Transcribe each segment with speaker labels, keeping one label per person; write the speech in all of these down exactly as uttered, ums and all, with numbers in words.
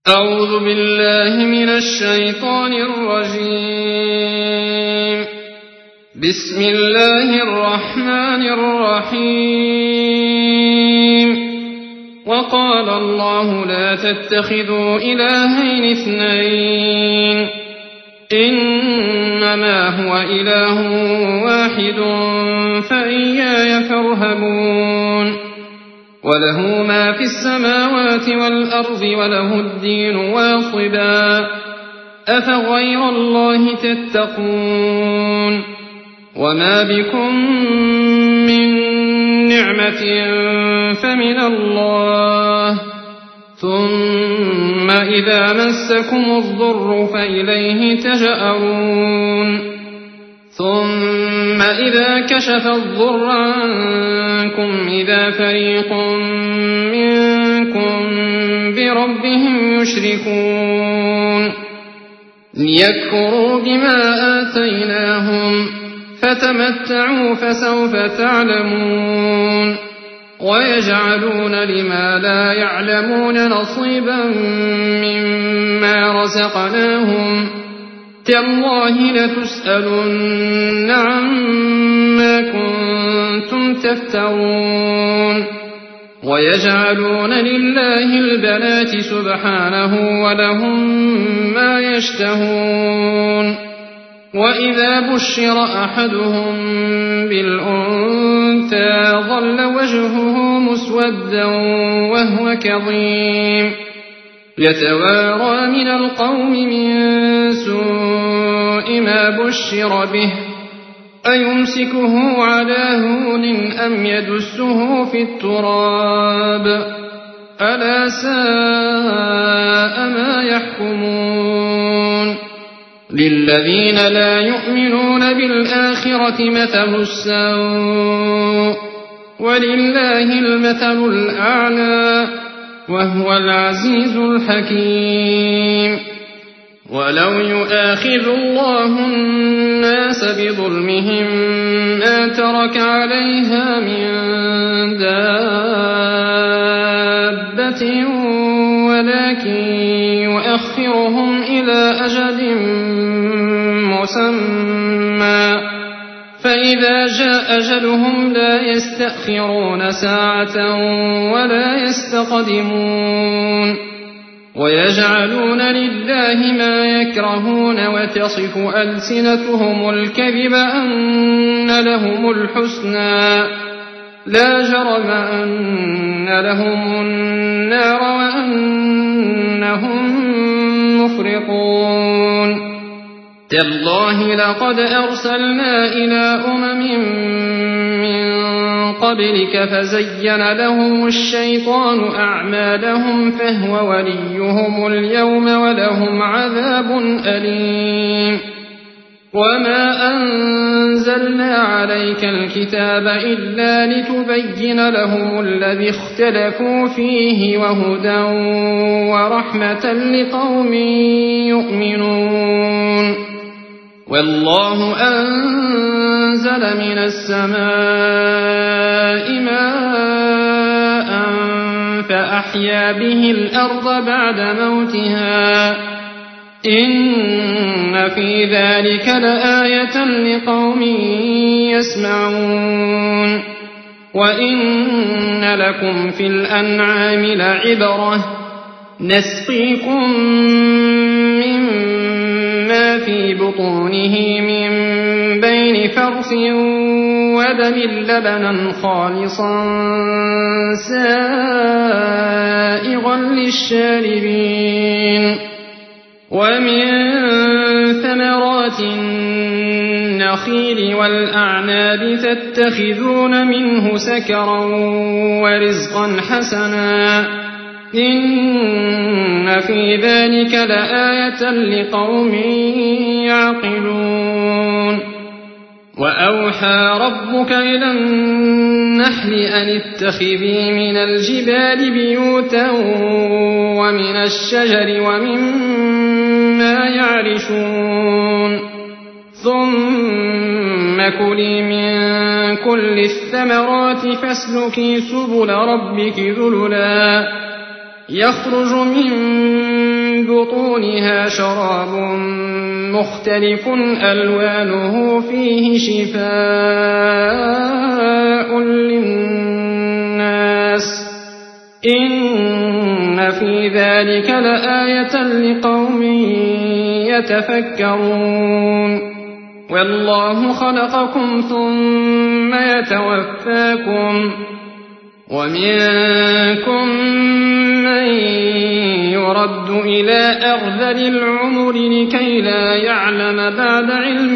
Speaker 1: أعوذ بالله من الشيطان الرجيم. بسم الله الرحمن الرحيم. وقال الله لا تتخذوا إلهين اثنين إنما هو إله واحد فإياي فارهبون. وله ما في السماوات والأرض وله الدين واصبا أفغير الله تتقون. وما بكم من نعمة فمن الله ثم إذا مسكم الضر فإليه تجأرون. ثم إذا كشف الضر عنكم إذا فريق منكم بربهم يشركون ليكفروا بما آتيناهم فتمتعوا فسوف تعلمون. ويجعلون لما لا يعلمون نصيبا مما رزقناهم تالله لتسألن عما كنتم تفترون. ويجعلون لله البنات سبحانه ولهم ما يشتهون. وإذا بشر أحدهم بالأنثى ظل وجهه مسودا وهو كظيم يتوارى من القوم من سوء ما بشر به أيمسكه على هون أم يدسه في التراب ألا ساء ما يحكمون. للذين لا يؤمنون بالآخرة مثل السوء ولله المثل الأعلى وهو العزيز الحكيم. ولو يؤاخذ الله الناس بظلمهم ما ترك عليها من دابة ولكن يؤخرهم إلى أجل مسمى فإذا جاء أجلهم لا يستأخرون ساعة ولا يستقدمون. ويجعلون لله ما يكرهون وتصف ألسنتهم الكذب أن لهم الحسنى لا جرم أن لهم النار وأنهم مفرطون. تالله لقد أرسلنا إلى أمم من قبلك فزين لهم الشيطان أعمالهم فهو وليهم اليوم ولهم عذاب أليم. وما أنزلنا عليك الكتاب إلا لتبين لهم الذي اختلفوا فيه وهدى ورحمة لقوم يؤمنون. والله أنزل من السماء ماء فأحيا به الأرض بعد موتها إن في ذلك لآية لقوم يسمعون. وإن لكم في الأنعام لعبرة نسقيكم مما في بطونه من بين فرث ودم لبنا خالصا سائغا للشاربين. ومن ثمرات النخيل والأعناب تتخذون منه سكرا ورزقا حسنا إن في ذلك لآية لقوم يعقلون. وأوحى ربك إلى النحل أن اتخذي من الجبال بيوتا ومن الشجر ومما يعرشون ثم كلي من كل الثمرات فاسلكي سبل ربك ذللا يخرج من بطونها شراب مختلف ألوانه فيه شفاء للناس إن في ذلك لآية لقوم يتفكرون والله خلقكم ثم يتوفاكم ومنكم من يرد إلى أرذل العمر لكي لا يعلم بعد علم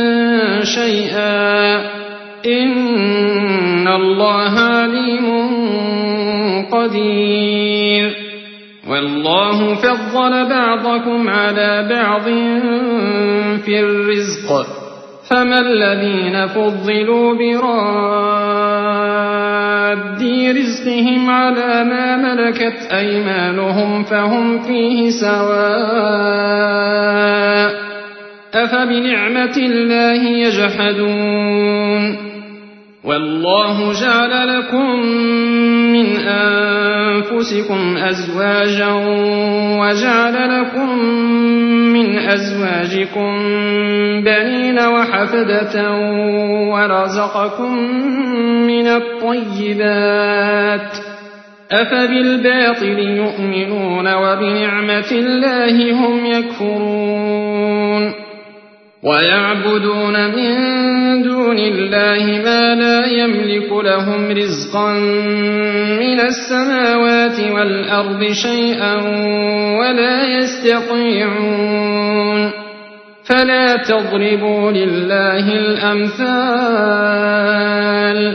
Speaker 1: شيئا إن الله عليم قدير والله فضل بعضكم على بعض في الرزق فما الذين فضلوا براد رزقهم على ما ملكت أيمانهم فهم فيه سواء أفبنعمة الله يجحدون والله جعل لكم من أنفسكم أزواجا وجعل لكم من أزواجكم بنين وحفدة ورزقكم من الطيبات أفبالباطل يؤمنون وبنعمة الله هم يكفرون ويعبدون من دون الله ما لا يملك لهم رزقا من السماوات والأرض شيئا ولا يستطيعون فلا تضربوا لله الأمثال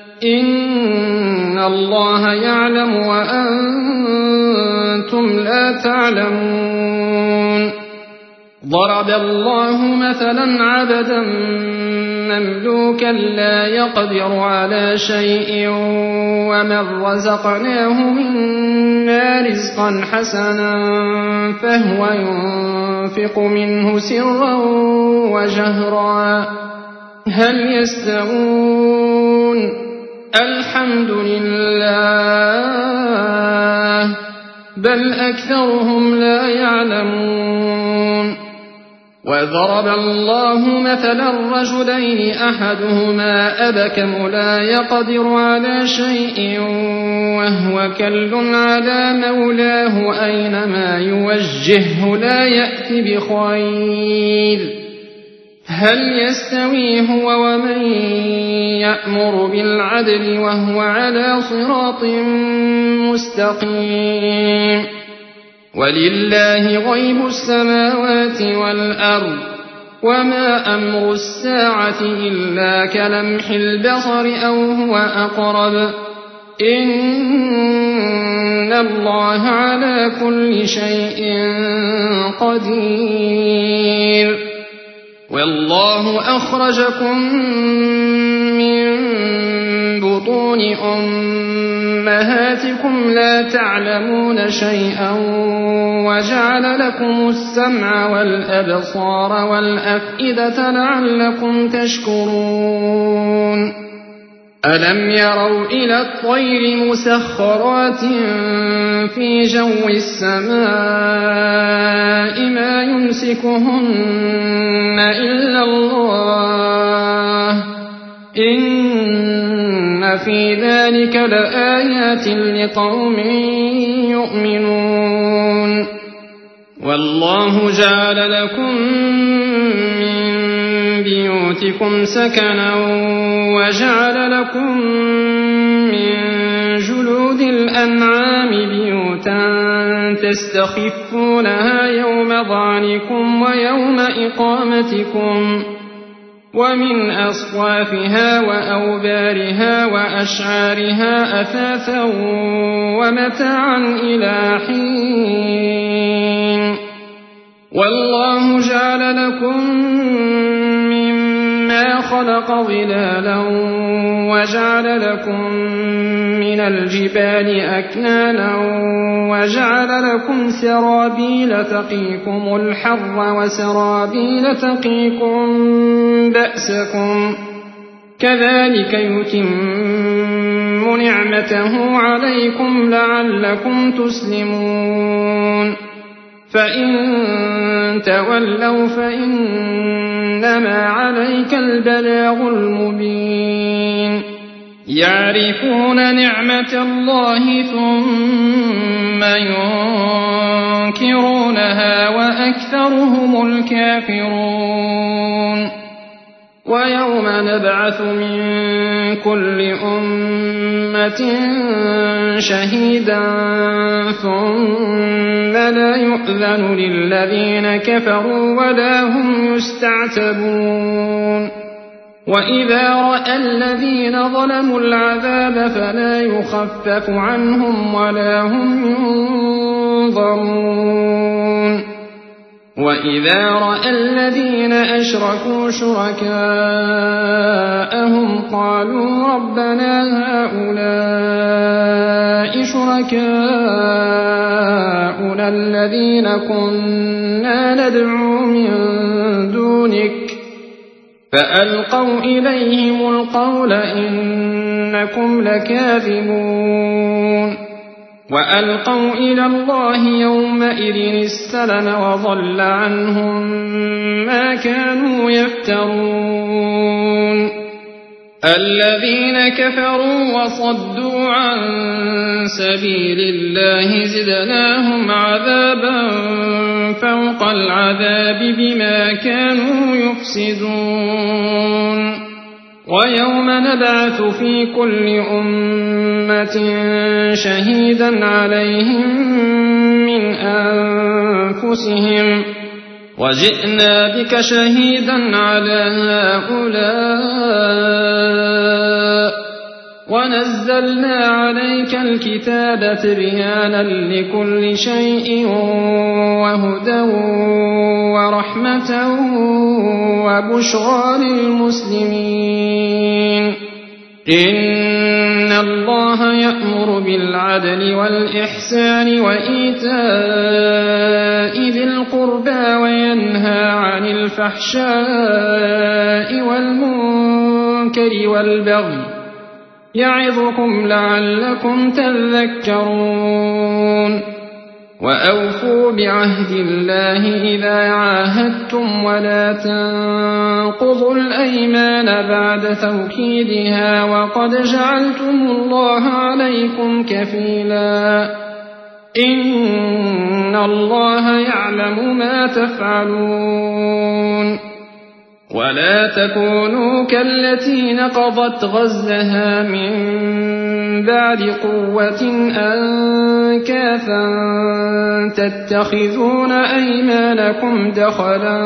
Speaker 1: إن الله يعلم وأنتم لا تعلمون ضرب الله مثلا عبدا مملوكا لا يقدر على شيء ومن رزقناه منا رزقا حسنا فهو ينفق منه سرا وجهرا هل يستوون الحمد لله بل أكثرهم لا يعلمون وضرب الله مثلا رجلين أحدهما أبكم لا يقدر على شيء وهو كل على مولاه أينما يوجهه لا يأتي بخير هل يستوي هو ومن يأمر بالعدل وهو على صراط مستقيم ولله غيب السماوات والأرض وما أمر الساعة إلا كلمح البصر أو هو أقرب إن الله على كل شيء قدير والله أخرجكم من بطون أمهاتكم لا تعلمون شيئا وجعل لكم السمع والأبصار والأفئدة لعلكم تشكرون ألم يروا إلى الطير مسخرات في جو السماء ما يمسكهن إلا الله إن في ذلك لآيات لقوم يؤمنون والله جعل لكم من بيوتكم سكنا وجعل لكم من جلود الأنعام بيوتا تستخفونها يوم ظعنكم ويوم إقامتكم ومن أصوافها وأوبارها وأشعارها أثاثا ومتاعا إلى حين والله جعل لكم مما خلق ظلالا وجعل لكم من الجبال أكنانا وجعل لكم سرابيل تقيكم الحر وسرابيل تقيكم بأسكم كذلك يتم نعمته عليكم لعلكم تسلمون فإن تولوا فإنما عليك البلاغ المبين يعرفون نعمة الله ثم ينكرونها وأكثرهم الكافرون ويوم نبعث من كل أمة شهيدا ثم لا يؤذن للذين كفروا ولا هم يستعتبون وإذا رأى الذين ظلموا العذاب فلا يخفف عنهم ولا هم ينظرون وإذا رأى الذين أشركوا شركاءهم قالوا ربنا هؤلاء شركاؤنا الذين كنا ندعو من دونك فألقوا إليهم القول إنكم لكاذبون وألقوا إلى الله يومئذ السلم وضل عنهم ما كانوا يفترون الذين كفروا وصدوا عن سبيل الله زدناهم عذابا فوق العذاب بما كانوا يفسدون ويوم نبعث في كل أمة شهيدا عليهم من أنفسهم وجئنا بك شهيدا على هؤلاء ونزلنا عليك الكتاب تبيانا لكل شيء وهدى ورحمة وبشرى للمسلمين إن الله يأمر بالعدل والإحسان وإيتاء ذي القربى وينهى عن الفحشاء والمنكر والبغي يعظكم لعلكم تذكرون وأوفوا بعهد الله إذا عاهدتم ولا تنقضوا الأيمان بعد توكيدها وقد جعلتم الله عليكم كفيلا إن الله يعلم ما تفعلون ولا تكونوا كالتي نقضت غزلها من بعد قوة أنكاثا تتخذون أيمانكم دخلا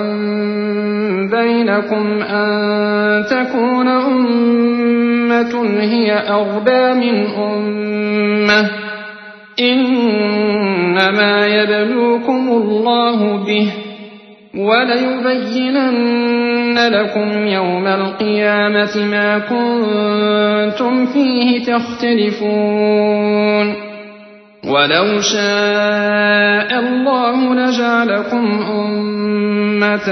Speaker 1: بينكم أن تكون أمة هي أغبى من أمة إنما يبلوكم الله به وليبينن لكم يوم القيامة ما كنتم فيه تختلفون ولو شاء الله لجعلكم أمة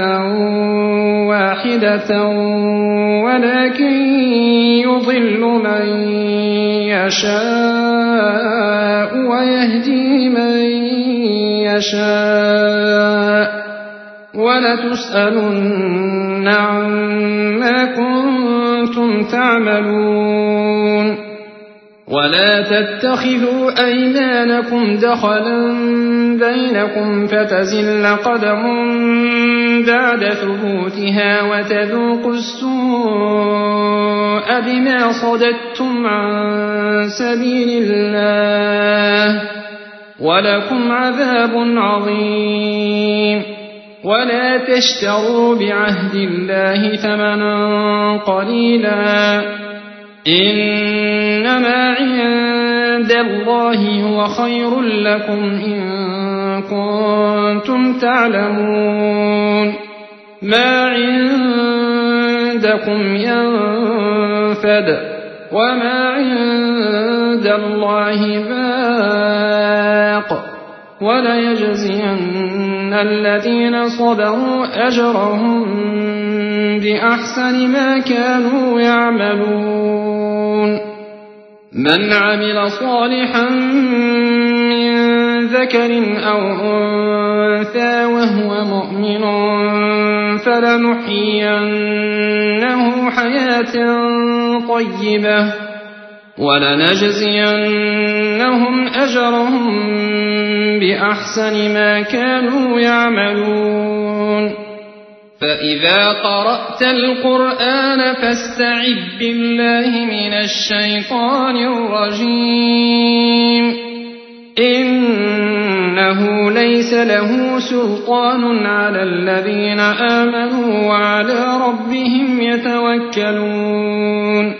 Speaker 1: واحدة ولكن يضل من يشاء ويهدي من يشاء ولتسألن عما كنتم تعملون ولا تتخذوا أيمانكم دخلا بينكم فتزل قدم بعد ثبوتها وتذوقوا السوء بما صددتم عن سبيل الله ولكم عذاب عظيم ولا تشتروا بعهد الله ثمنا قليلا إنما عند الله هو خير لكم إن كنتم تعلمون ما عندكم ينفد وما عند الله باق وليجزين الذين صبروا أجرهم بأحسن ما كانوا يعملون من عمل صالحا من ذكر أو أنثى وهو مؤمن فلنحيينه حياة طيبة ولنجزينهم أجرهم بأحسن ما كانوا يعملون فإذا قرأت القرآن فاستعذ بالله من الشيطان الرجيم إنه ليس له سلطان على الذين آمنوا وعلى ربهم يتوكلون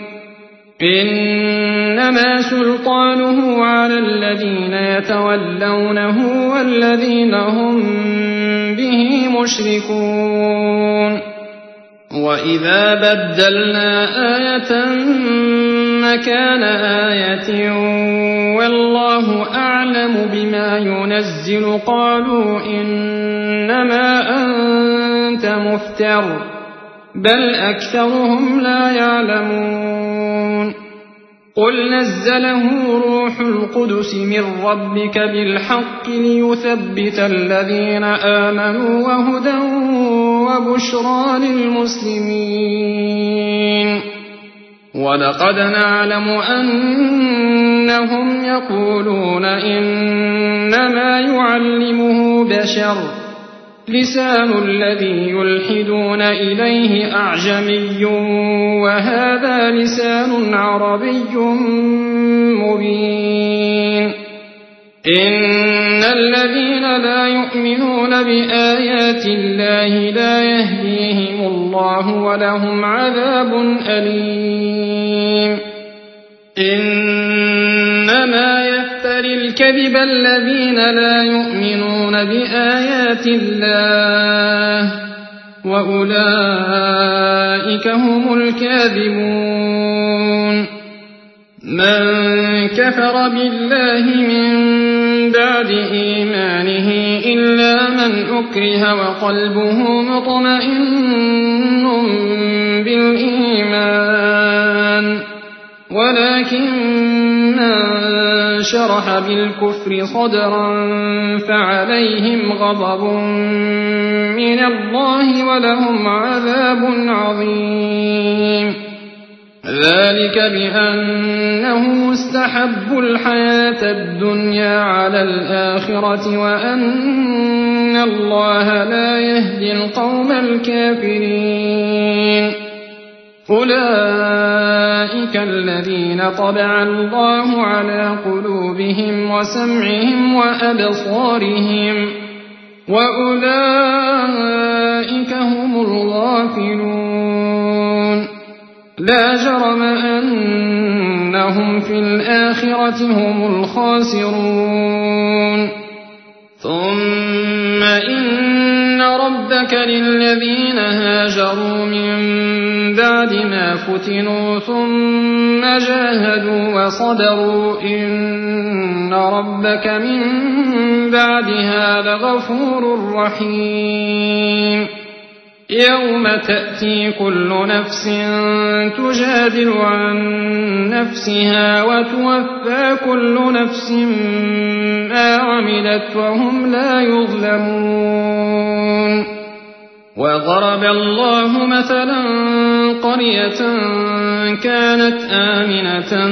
Speaker 1: إنما سلطانه على الذين يتولونه والذين هم به مشركون وإذا بدلنا آية مكان آية والله أعلم بما ينزل قالوا إنما أنت مفتر بل أكثرهم لا يعلمون قل نزله روح القدس من ربك بالحق ليثبت الذين آمنوا وهدى وبشرى للمسلمين ولقد نعلم أنهم يقولون إنما يعلمه بشر لسان الذي يلحدون إليه أعجمي وهذا لسان عربي مبين إن الذين لا يؤمنون بآيات الله لا يهديهم الله ولهم عذاب أليم إنما يفتري الكذب الذين لا يؤمنون بآيات الله وأولئك هم الكاذبون من كفر بالله من بعد إيمانه إلا من أكره وقلبه مطمئن بالإيمان ولكن من شرح بالكفر صدرا فعليهم غضب من الله ولهم عذاب عظيم ذلك بأنه استحبوا الحياة الدنيا على الآخرة وأن الله لا يهدي القوم الكافرين أولئك الذين طبع الله على قلوبهم وسمعهم وأبصارهم وأولئك هم الغافلون لا جرم أنهم في الآخرة هم الخاسرون ثم إن ربك للذين هاجروا من بعد ما فتنوا ثم جاهدوا وصبروا إن ربك من بعدها لغفور رحيم يوم تأتي كل نفس تجادل عن نفسها وتوفى كل نفس ما عملت وهم لا يظلمون وضرب الله مثلا قرية كانت آمنة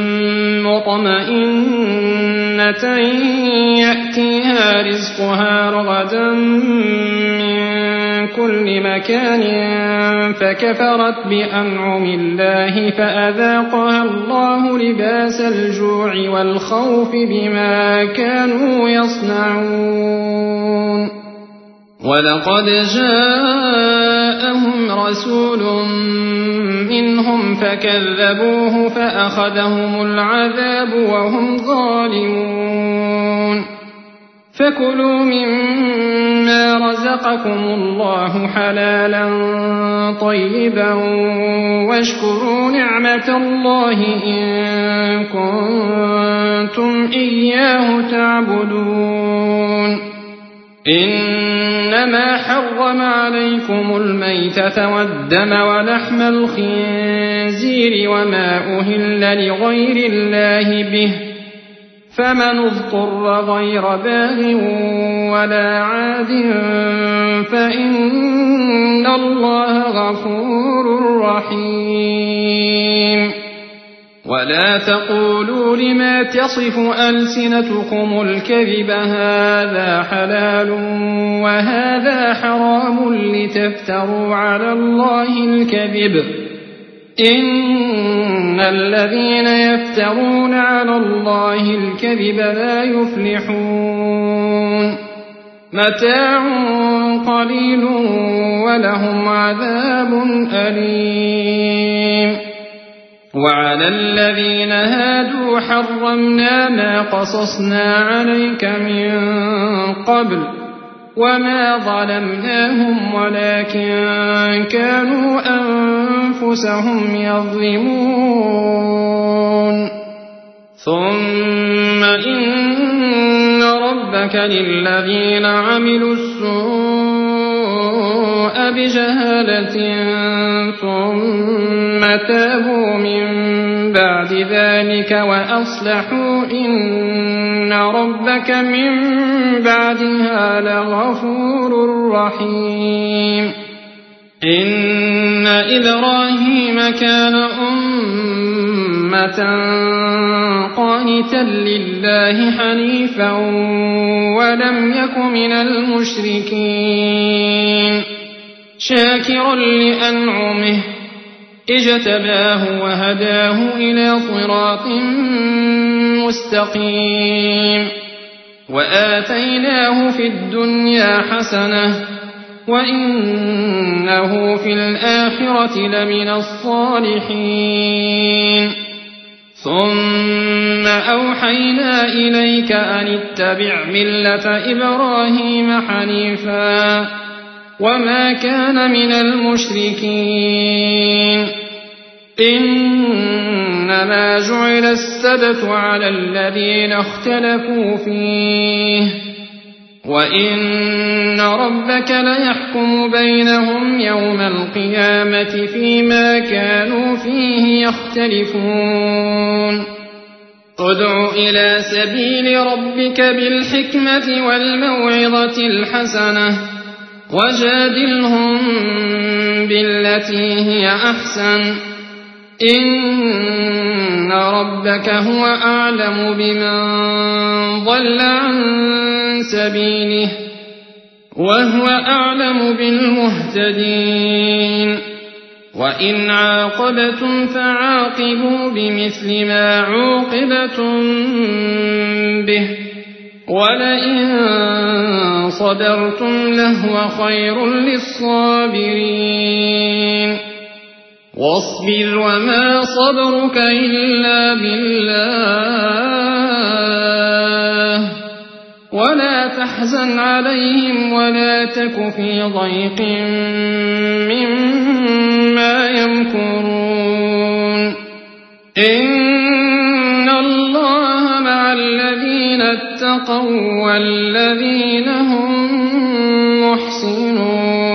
Speaker 1: مطمئنة يأتيها رزقها رغدا من كل مكان فكفرت بأنعم الله فأذاقها الله لباس الجوع والخوف بما كانوا يصنعون ولقد جاءهم رسول منهم فكذبوه فأخذهم العذاب وهم ظالمون فكلوا مما رزقكم الله حلالا طيبا واشكروا نعمة الله إن كنتم إياه تعبدون إنما حرم عليكم الميتة والدم ولحم الخنزير وما أهل لغير الله به فمن اضطر غير باغ ولا عاد فإن الله غفور رحيم. ولا تقولوا لما تصف ألسنتكم الكذب هذا حلال وهذا حرام لتفتروا على الله الكذب إن الذين يفترون على الله الكذب لا يفلحون. متاع قليل ولهم عذاب أليم. وعلى الذين هادوا حرمنا ما قصصنا عليك من قبل وما ظلمناهم ولكن كانوا أنفسهم يظلمون. ثم إن ربك للذين عملوا السوء بجهالة ثم تابوا من بعد ذلك وأصلحوا إن ربك من بعدها لغفور رحيم. إن إبراهيم كان أمة قانتا لله حنيفا ولم يك من المشركين شاكرا لأنعمه اجتباه وهداه إلى صراط مستقيم. وآتيناه في الدنيا حسنة وإنه في الآخرة لمن الصالحين. ثم أوحينا إليك أن اتبع ملة إبراهيم حنيفا وما كان من المشركين. إنما جعل السبت على الذين اختلفوا فيه وإن ربك ليحكم بينهم يوم القيامة فيما كانوا فيه يختلفون. ادع إلى سبيل ربك بالحكمة والموعظة الحسنة وجادلهم بالتي هي أحسن إن ربك هو أعلم بمن ضل عن سبيله وهو أعلم بالمهتدين. وإن عاقبتم فعاقبوا بمثل ما عوقبتم به ولئن صبرتم لهو خير للصابرين. واصبر وما صبرك إلا بالله ولا تحزن عليهم ولا تك في ضيق مما يمكرون. إن الله مع الذين اتقوا والذين هم محسنون.